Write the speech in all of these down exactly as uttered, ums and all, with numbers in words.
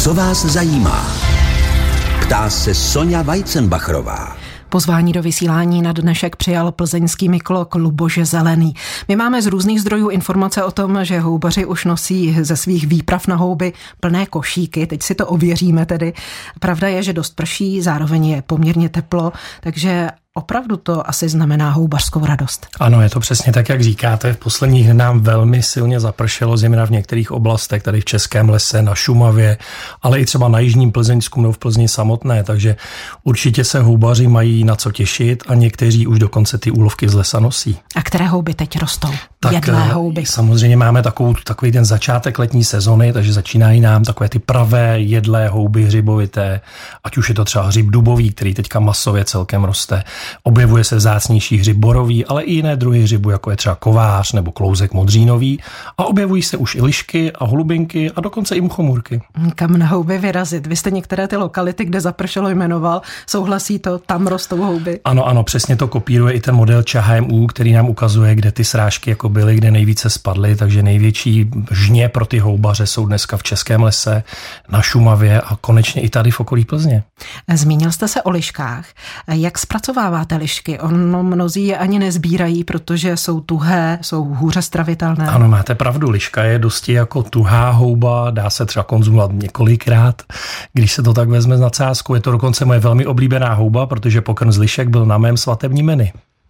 Co vás zajímá? Ptá se Sonja Weizenbachrová. Pozvání do vysílání na dnešek přijal plzeňský mykolog Luboš Zelený. My máme z různých zdrojů informace o tom, že houbaři už nosí ze svých výprav na houby plné košíky. Teď si to ověříme tedy. Pravda je, že dost prší, zároveň je poměrně teplo, takže opravdu to asi znamená houbařskou radost. Ano, je to přesně tak, jak říkáte. V posledních dnech nám velmi silně zapršelo, zejména v některých oblastech, tady v Českém lese, na Šumavě, ale i třeba na jižním Plzeňsku nebo v Plzni samotné, takže určitě se houbaři mají na co těšit a někteří už dokonce ty úlovky z lesa nosí. A které houby teď rostou? Tak jedlé houby. Samozřejmě máme takovou, takový ten začátek letní sezony, takže začínají nám takové ty pravé jedlé houby hřibovité, ať už je to třeba hřib dubový, který teďka masově celkem roste. Objevuje se vzácnější hřib borový, ale i jiné druhy hřibu, jako je třeba kovář nebo klouzek modřínový. A objevují se už i lišky a holubinky a dokonce i muchomůrky. Kam na houby vyrazit? Vy jste některé ty lokality, kde zapršelo, jmenoval. Souhlasí to? Tam rostou houby? Ano, ano, přesně to kopíruje i ten model Č H M U, který nám ukazuje, kde ty srážky jako byly, kde nejvíce spadly, takže největší žně pro ty houbaře jsou dneska v Českém lese, na Šumavě a konečně i tady v okolí Plzně. Zmínil jste se o liškách. Jak zpracováváte lišky? Ono mnozí je ani nezbírají, protože jsou tuhé, jsou hůře stravitelné. Ano, máte pravdu, liška je dosti jako tuhá houba, dá se třeba konzumovat několikrát, když se to tak vezme s nadsázkou. Je to dokonce moje velmi oblíbená houba, protože pokrm z lišek byl na mém svatebním menu.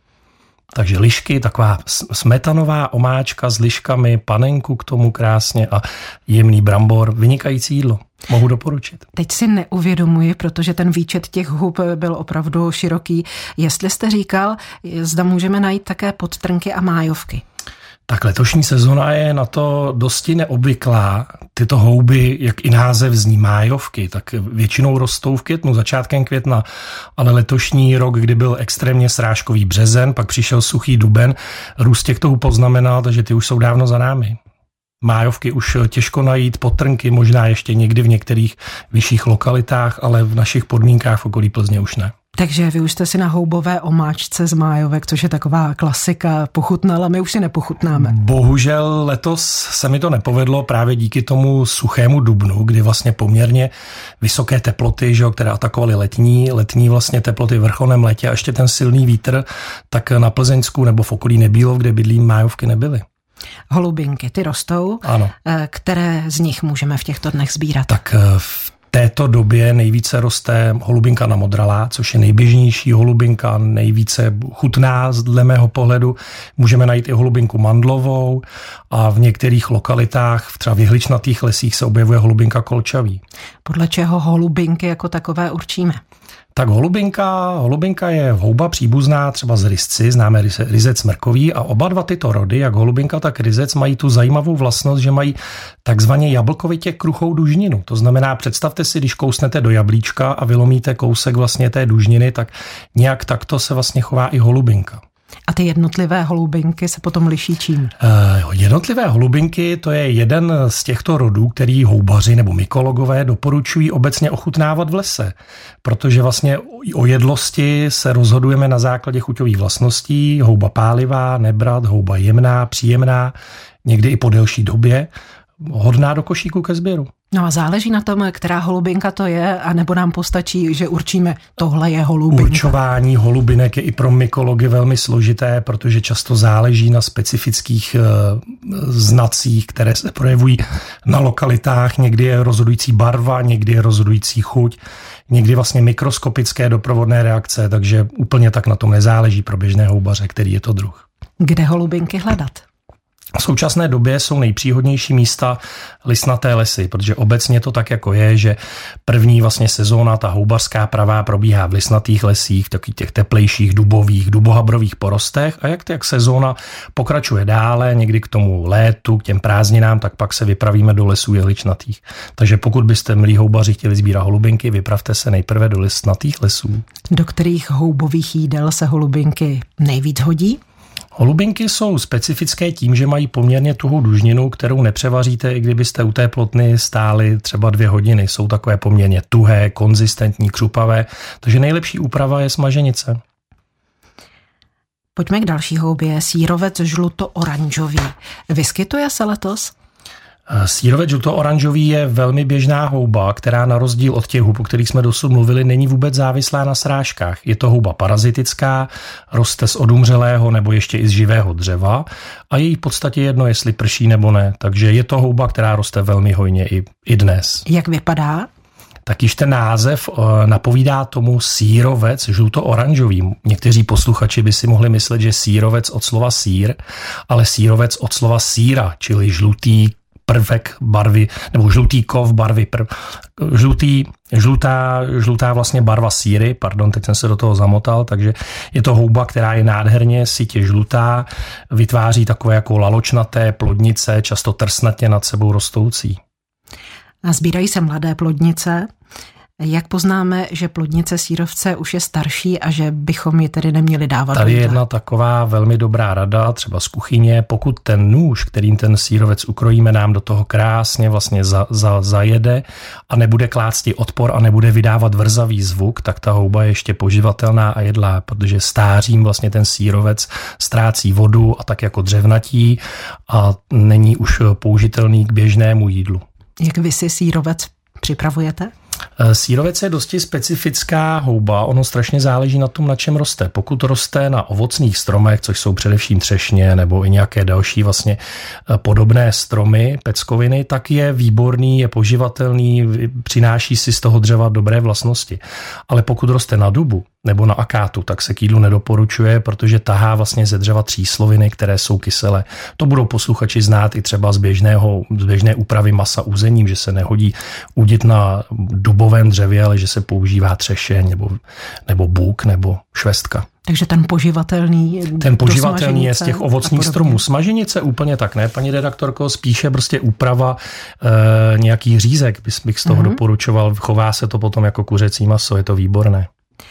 Takže lišky, taková smetanová omáčka s liškami, panenku k tomu krásně a jemný brambor, vynikající jídlo. Mohu doporučit. Teď si neuvědomuji, protože ten výčet těch hub byl opravdu široký. Jestli jste říkal, zda můžeme najít také podtrnky a májovky. Tak letošní sezona je na to dosti neobvyklá. Tyto houby, jak i název zní, májovky, tak většinou rostou v květnu, začátkem května, ale letošní rok, kdy byl extrémně srážkový březen, pak přišel suchý duben, růst těchto hub poznamenal, takže ty už jsou dávno za námi. Májovky už těžko najít, podtrnky možná ještě někdy v některých vyšších lokalitách, ale v našich podmínkách v okolí Plzně už ne. Takže vy už jste si na houbové omáčce z májovek, což je taková klasika, pochutnala, my už si nepochutnáme. Bohužel letos se mi to nepovedlo právě díky tomu suchému dubnu, kdy vlastně poměrně vysoké teploty, že, které atakovaly letní, letní vlastně teploty v vrcholném létě a ještě ten silný vítr, tak na Plzeňsku nebo v okolí Nebílov, kde bydlím, májovky nebyly. Holubinky, ty rostou. Ano. Které z nich můžeme v těchto dnech sbírat? Tak v této době nejvíce roste holubinka namodralá, což je nejběžnější holubinka, nejvíce chutná dle mého pohledu. Můžeme najít i holubinku mandlovou a v některých lokalitách, třeba v jehličnatých lesích, se objevuje holubinka kolčavý. Podle čeho holubinky jako takové určíme? Tak holubinka, holubinka je houba příbuzná třeba z ryzci, známe ryzec smrkový a oba dva tyto rody, jak holubinka, tak ryzec, mají tu zajímavou vlastnost, že mají takzvaně jablkovitě kruchou dužninu. To znamená, představte si, když kousnete do jablíčka a vylomíte kousek vlastně té dužniny, tak nějak takto se vlastně chová i holubinka. A ty jednotlivé holubinky se potom liší čím? Uh, jednotlivé holubinky, to je jeden z těchto rodů, který houbaři nebo mykologové doporučují obecně ochutnávat v lese, protože vlastně o jedlosti se rozhodujeme na základě chuťových vlastností, houba pálivá, nebrat, houba jemná, příjemná, někdy i po delší době, hodná do košíku ke sběru. No a záleží na tom, která holubinka to je, anebo nám postačí, že určíme, tohle je holubinka. Určování holubinek je i pro mykology velmi složité, protože často záleží na specifických uh, znacích, které se projevují na lokalitách. Někdy je rozhodující barva, někdy je rozhodující chuť, někdy vlastně mikroskopické doprovodné reakce, takže úplně tak na tom nezáleží pro běžné houbaře, který je to druh. Kde holubinky hledat? V současné době jsou nejpříhodnější místa listnaté lesy, protože obecně to tak jako je, že první vlastně sezóna, ta houbařská pravá, probíhá v listnatých lesích, takových těch teplejších dubových, dubohabrových porostech a jak jak sezóna pokračuje dále, někdy k tomu létu, k těm prázdninám, tak pak se vypravíme do lesů jehličnatých. Takže pokud byste, milí houbaři, chtěli sbírat holubinky, vypravte se nejprve do listnatých lesů. Do kterých houbových jídel se holubinky nejvíc hodí? Holubinky jsou specifické tím, že mají poměrně tuhou dužninu, kterou nepřevaříte, i kdybyste u té plotny stáli třeba dvě hodiny. Jsou takové poměrně tuhé, konzistentní, křupavé, takže nejlepší úprava je smaženice. Pojďme k další houbě, sýrovec žluto-oranžový. Vyskytuje se letos? Sírovec žluto-oranžový je velmi běžná houba, která na rozdíl od těch hub, o kterých jsme dosud mluvili, není vůbec závislá na srážkách. Je to houba parazitická, roste z odumřelého nebo ještě i z živého dřeva a je jí v podstatě jedno, jestli prší nebo ne. Takže je to houba, která roste velmi hojně i, i dnes. Jak vypadá? Tak již ten název napovídá tomu sírovec žluto-oranžový. Někteří posluchači by si mohli myslet, že sírovec od slova sír, ale sírovec od slova síra, čili žlutý prvek barvy, nebo žlutý kov barvy, prv, žlutý, žlutá, žlutá vlastně barva síry, pardon, teď jsem se do toho zamotal, takže je to houba, která je nádherně sytě žlutá, vytváří takové jako laločnaté plodnice, často trsnatě nad sebou rostoucí. A sbírají se mladé plodnice. Jak poznáme, že plodnice sírovce už je starší a že bychom ji tedy neměli dávat? Tady je jedna taková velmi dobrá rada, třeba z kuchyně. Pokud ten nůž, kterým ten sírovec ukrojíme, nám do toho krásně vlastně za, za, zajede a nebude klásti odpor a nebude vydávat vrzavý zvuk, tak ta houba je ještě poživatelná a jedlá, protože stářím vlastně ten sírovec ztrácí vodu a tak jako dřevnatí a není už použitelný k běžnému jídlu. Jak vy si sírovec připravujete? Sírovec je dosti specifická houba, ono strašně záleží na tom, na čem roste. Pokud roste na ovocných stromech, což jsou především třešně nebo i nějaké další vlastně podobné stromy, peckoviny, tak je výborný, je poživatelný, přináší si z toho dřeva dobré vlastnosti. Ale pokud roste na dubu nebo na akátu, tak se k jídlu nedoporučuje, protože tahá vlastně ze dřeva třísloviny, které jsou kyselé. To budou posluchači znát i třeba z, běžného, z běžné úpravy masa uzením, že se nehodí udit na dubovém dřevě, ale že se používá třešeň nebo, nebo buk nebo švestka. Takže ten poživatelný... Ten poživatelný je z těch ovocných stromů. Smaženice úplně tak ne, paní redaktorko, spíše prostě úprava e, nějakých řízek, bych z toho mm-hmm. doporučoval. Chová se to potom jako kuřecí maso, je to výborné.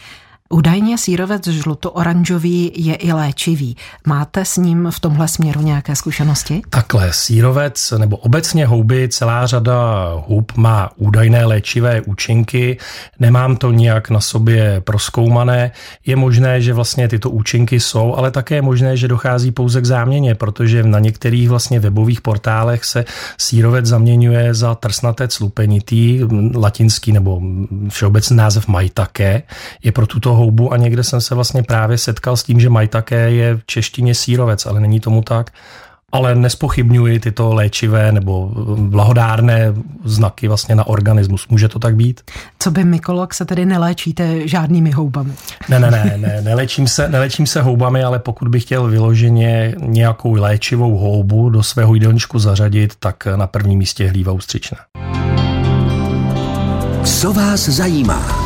Údajně sírovec žluto-oranžový je i léčivý. Máte s ním v tomhle směru nějaké zkušenosti? Takhle, sírovec nebo obecně houby, celá řada hub má údajné léčivé účinky. Nemám to nijak na sobě prozkoumané. Je možné, že vlastně tyto účinky jsou, ale také je možné, že dochází pouze k záměně, protože na některých vlastně webových portálech se sírovec zaměňuje za trsnatec lupenitý, latinský nebo všeobecný název maitake. Je pro tuto houbu a někde jsem se vlastně právě setkal s tím, že maitake je v češtině sírovec, ale není tomu tak. Ale nespochybňuji tyto léčivé nebo blahodárné znaky vlastně na organismus. Může to tak být? Co by mykolog, se tedy neléčíte žádnými houbami? Ne, ne, ne, ne nelečím se, nelečím se houbami, ale pokud bych chtěl vyloženě nějakou léčivou houbu do svého jídelníčku zařadit, tak na prvním místě hlíva ústřičná. Co vás zajímá?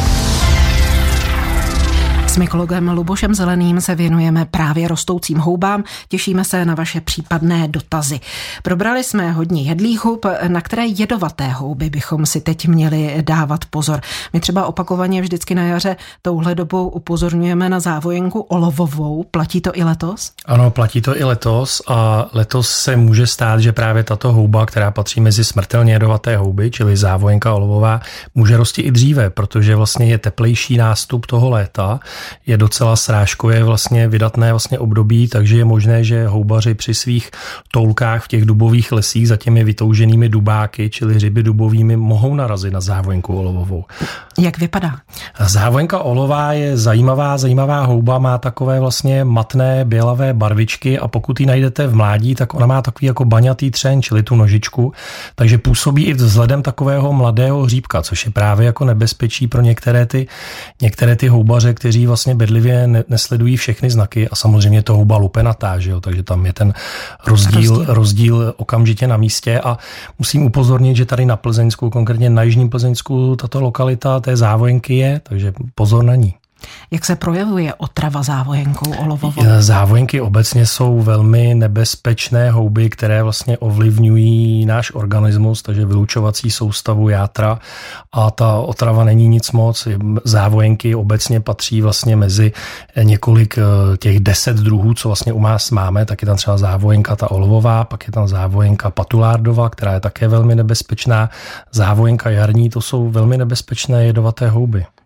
S mykologem Lubošem Zeleným se věnujeme právě rostoucím houbám. Těšíme se na vaše případné dotazy. Probrali jsme hodně jedlých hub, na které jedovaté houby bychom si teď měli dávat pozor. My třeba opakovaně vždycky na jaře touhle dobou upozorňujeme na závojenku olovovou. Platí to i letos? Ano, platí to i letos a letos se může stát, že právě tato houba, která patří mezi smrtelně jedovaté houby, čili závojenka olovová, může rostit i dříve, protože vlastně je teplejší nástup toho léta. Je docela srážkové vlastně vydatné vlastně období, takže je možné, že houbaři při svých toulkách v těch dubových lesích za těmi vytouženými dubáky, čili ryby dubovými, mohou narazit na závojenku olovovou. Jak vypadá? Závojenka olová je zajímavá, zajímavá houba, má takové vlastně matné bělavé barvičky a pokud ji najdete v mládí, tak ona má takový jako baňatý třen, čili tu nožičku, takže působí i vzhledem takového mladého hříbka, což je právě jako nebezpečí pro některé ty, některé ty houbaře, kteří vlastně bedlivě ne, nesledují všechny znaky a samozřejmě to houba lupenatá, že jo, takže tam je ten rozdíl, rozdíl. rozdíl okamžitě na místě a musím upozornit, že tady na Plzeňsku, konkrétně na jižním Plzeňsku, tato lokalita té závojenky je, takže pozor na ní. Jak se projevuje otrava závojenkou olovovou? Závojenky obecně jsou velmi nebezpečné houby, které vlastně ovlivňují náš organismus, takže vylučovací soustavu játra a ta otrava není nic moc. Závojenky obecně patří vlastně mezi několik těch deset druhů, co vlastně u nás máme, tak je tam třeba závojenka ta olovová, pak je tam závojenka patulárdova, která je také velmi nebezpečná. Závojenka jarní, to jsou velmi nebezpečné jedovaté houby.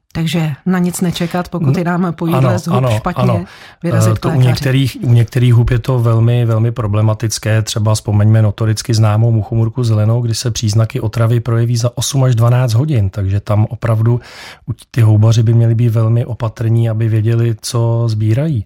Takže na nic nečekat, pokud je nám po jídle z hub ano, špatně, ano. vyrazit k lékaři. U některých, u některých hub je to velmi, velmi problematické. Třeba vzpomeňme notoricky známou muchomurku zelenou, kdy se příznaky otravy projeví za osm až dvanáct hodin. Takže tam opravdu ty houbaři by měli být velmi opatrní, aby věděli, co sbírají.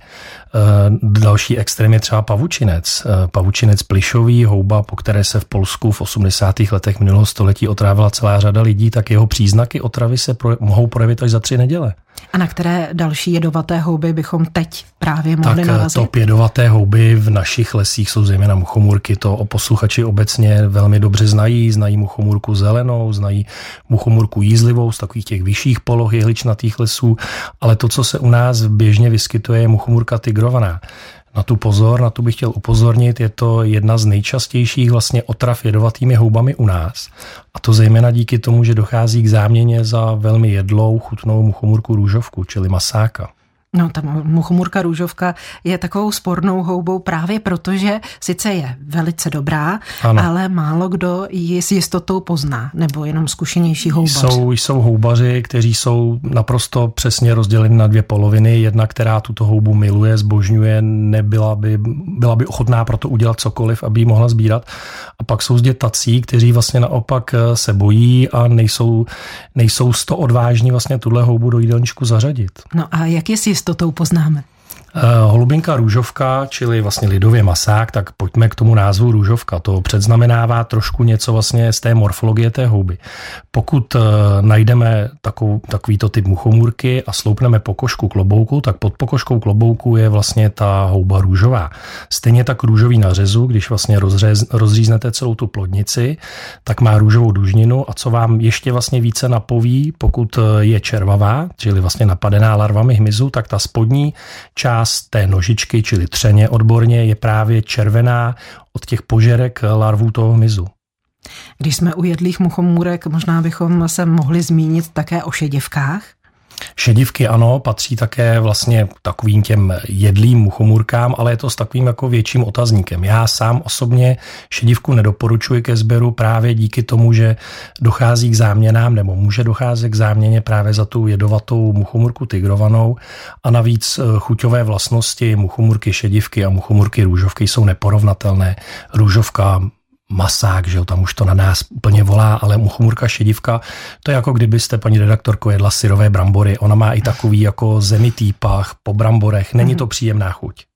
Další extrém je třeba pavučinec. Pavučinec plišový, houba, po které se v Polsku v osmdesátých letech minulého století otrávila celá řada lidí, tak jeho příznaky otravy se pro, mohou projevit až za tři neděle. A na které další jedovaté houby bychom teď právě mohli tak narazit? Top jedovaté houby v našich lesích jsou zejména muchomůrky. To o posluchači obecně velmi dobře znají. Znají muchomůrku zelenou, znají muchomůrku jízlivou z takových těch vyšších poloh jehličnatých lesů, ale to, co se u nás běžně vyskytuje, je muchomůrka tigrovaná. Na tu pozor, na tu bych chtěl upozornit, je to jedna z nejčastějších vlastně otrav jedovatými houbami u nás. A to zejména díky tomu, že dochází k záměně za velmi jedlou, chutnou muchomůrku růžovku, čili masáka. No, ta muchomůrka růžovka je takovou spornou houbou právě proto, že sice je velice dobrá, ano. ale málo kdo ji s jistotou pozná, nebo jenom zkušenější houbař. Jsou, jsou houbaři, kteří jsou naprosto přesně rozděleni na dvě poloviny. Jedna, která tuto houbu miluje, zbožňuje, nebyla by, byla by ochotná pro to udělat cokoliv, aby ji mohla sbírat. A pak jsou zde tací, kteří vlastně naopak se bojí a nejsou, nejsou sto odvážní vlastně tuhle houbu do jídelníčku zařadit. No a jak je s jistotou poznáme? Holubinka růžovka, čili vlastně lidově masák, tak pojďme k tomu názvu růžovka. To předznamenává trošku něco vlastně z té morfologie té houby. Pokud najdeme takovou, takovýto typ muchomůrky a sloupneme pokožku klobouku, tak pod pokožkou klobouku je vlastně ta houba růžová. Stejně tak růžový na řezu, když vlastně rozřez, rozříznete celou tu plodnici, tak má růžovou dužninu a co vám ještě vlastně více napoví, pokud je červavá, čili vlastně napadená larvami hmyzu, tak ta spodní část té nožičky, čili třeně odborně, je právě červená od těch požerek larvů toho hmyzu. Když jsme u jedlých muchomůrek, možná bychom se mohli zmínit také o šedivkách? Šedivky ano, patří také vlastně takovým těm jedlým muchomůrkám, ale je to s takovým jako větším otazníkem. Já sám osobně šedivku nedoporučuji ke sběru právě díky tomu, že dochází k záměnám nebo může docházet k záměně právě za tu jedovatou muchomůrku tigrovanou a navíc chuťové vlastnosti muchomůrky šedivky a muchomůrky růžovky jsou neporovnatelné. Růžovka masák, že jo, tam už to na nás úplně volá, ale muchomůrka šedivka, to je jako kdybyste, paní redaktorko, jedla syrové brambory. Ona má i takový jako zemitý pach po bramborech. Není to příjemná chuť.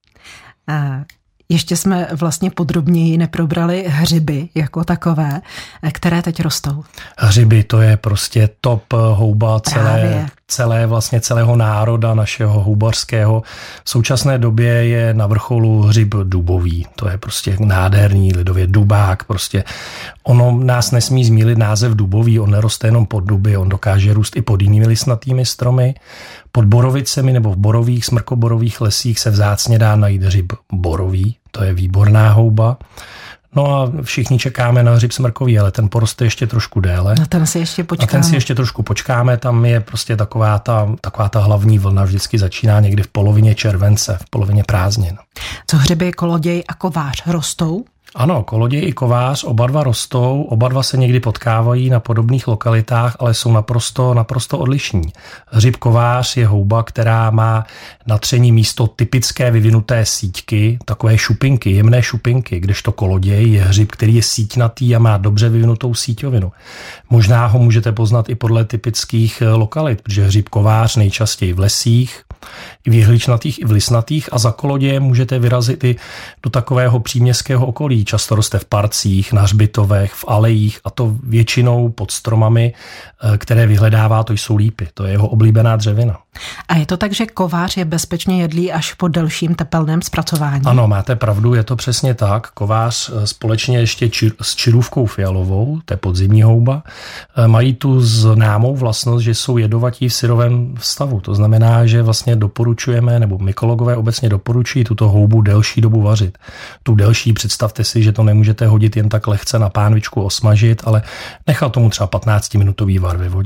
A ještě jsme vlastně podrobněji neprobrali hřiby jako takové, které teď rostou. Hřiby, to je prostě top houba celé, celé vlastně celého národa našeho houbařského. V současné době je na vrcholu hřib dubový. To je prostě nádherný, lidově dubák. Prostě ono nás nesmí zmýlit název dubový, on neroste jenom pod duby, on dokáže růst i pod jinými listnatými stromy. Pod borovicemi nebo v borových, smrkoborových lesích se vzácně dá najít hřib borový, to je výborná houba. No a všichni čekáme na hřib smrkový, ale ten poroste ještě trošku déle. Na ten si ještě počkáme. Na ten si ještě trošku počkáme, tam je prostě taková ta, taková ta hlavní vlna, vždycky začíná někdy v polovině července, v polovině prázdnin. Co hřiby koloděj a kovář rostou? Ano, koloděj i kovář, oba dva rostou, oba dva se někdy potkávají na podobných lokalitách, ale jsou naprosto, naprosto odlišní. Hřib kovář je houba, která má na tření místo typické vyvinuté síťky, takové šupinky, jemné šupinky, kdežto koloděj je hřib, který je síťnatý a má dobře vyvinutou síťovinu. Možná ho můžete poznat i podle typických lokalit, protože hřib kovář nejčastěji v lesích, i v jehličnatých, i v listnatých a za kolodějem můžete vyrazit i do takového příměstského okolí. Často roste v parcích, na hřbitovech, v alejích a to většinou pod stromami, které vyhledává, to jsou lípy. To je jeho oblíbená dřevina. A je to tak, že kovář je bezpečně jedlý až po delším tepelném zpracování? Ano, máte pravdu, je to přesně tak. Kovář společně ještě čir, s čirůvkou fialovou, to je podzimní houba, mají tu známou vlastnost, že jsou jedovatí v syrovém stavu. To znamená, že vlastně doporučujeme, nebo mykologové obecně doporučují tuto houbu delší dobu vařit. Tu delší, představte si, že to nemůžete hodit jen tak lehce na pánvičku osmažit, ale nechat tomu třeba patnáctiminutový var ve vodě.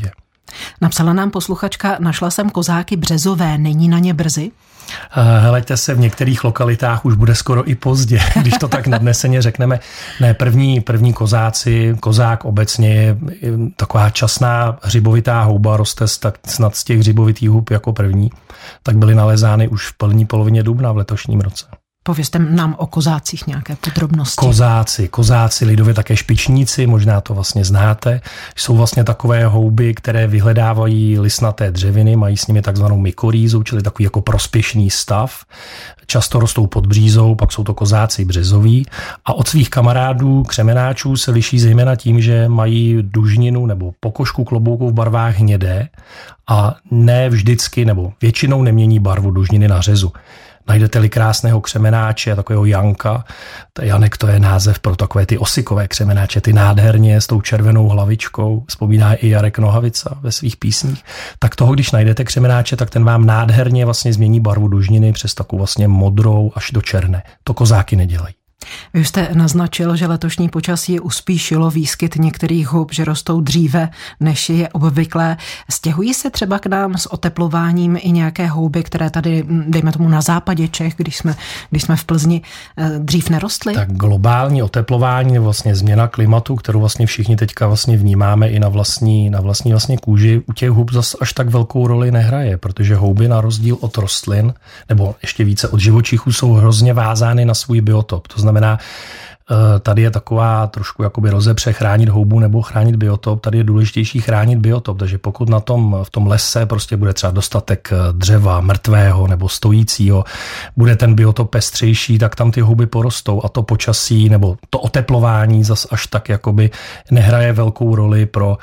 Napsala nám posluchačka, našla jsem kozáky březové, není na ně brzy? Heleďte se, v některých lokalitách už bude skoro i pozdě, když to tak nadneseně řekneme. Ne, první, první kozáci, kozák obecně je taková časná hřibovitá houba, roste tak snad z těch hřibovitých hub jako první, tak byly nalezány už v první polovině dubna v letošním roce. Povězte nám o kozácích nějaké podrobnosti. Kozáci, kozáci, lidově také špičníci, možná to vlastně znáte, jsou vlastně takové houby, které vyhledávají listnaté dřeviny, mají s nimi takzvanou mykorýzu, čili takový jako prospěšný stav. Často rostou pod břízou, pak jsou to kozáci březoví a od svých kamarádů křemenáčů se liší zejména tím, že mají dužninu nebo pokožku klobouku v barvách hnědé a ne vždycky nebo většinou nemění barvu dužniny na řezu. Najdete-li krásného křemenáče, takového Janka, Janek to je název pro takové ty osykové křemenáče, ty nádherně s tou červenou hlavičkou, vzpomíná i Jarek Nohavica ve svých písních, tak toho, když najdete křemenáče, tak ten vám nádherně vlastně změní barvu dužniny přes takovou vlastně modrou až do černé. To kozáky nedělají. Vy už jste naznačil, že letošní počasí uspíšilo výskyt některých hub, že rostou dříve, než je obvyklé. Stěhují se třeba k nám s oteplováním i nějaké houby, které tady, dejme tomu na západě Čech, když jsme, když jsme v Plzni, dřív nerostly? Tak globální oteplování, vlastně změna klimatu, kterou vlastně všichni teďka vlastně vnímáme i na vlastní, na vlastní vlastně kůži, u těch hub zase až tak velkou roli nehraje, protože houby na rozdíl od rostlin, nebo ještě více od živočichů, jsou hrozně vázány na svůj biotop. To znamená, znamená, tady je taková trošku jakoby rozepře chránit houbu nebo chránit biotop, tady je důležitější chránit biotop, takže pokud na tom, v tom lese prostě bude třeba dostatek dřeva, mrtvého nebo stojícího, bude ten biotop pestřejší, tak tam ty houby porostou a to počasí nebo to oteplování zas až tak jakoby nehraje velkou roli pro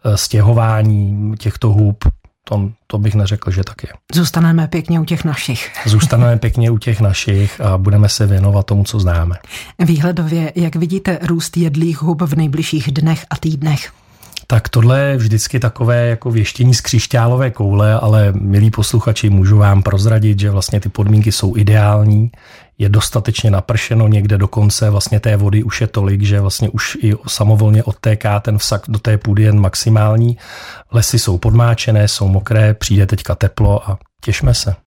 stěhování těchto hub. To, to bych neřekl, že tak je. Zůstaneme pěkně u těch našich. Zůstaneme pěkně u těch našich a budeme se věnovat tomu, co známe. Výhledově, jak vidíte růst jedlých hub v nejbližších dnech a týdnech? Tak tohle je vždycky takové jako věštění z křišťálové koule, ale milí posluchači, můžu vám prozradit, že vlastně ty podmínky jsou ideální. Je dostatečně napršeno, někde dokonce vlastně té vody už je tolik, že vlastně už i samovolně odtéká ten vsak do té půdy jen maximální. Lesy jsou podmáčené, jsou mokré, přijde teďka teplo a těšme se.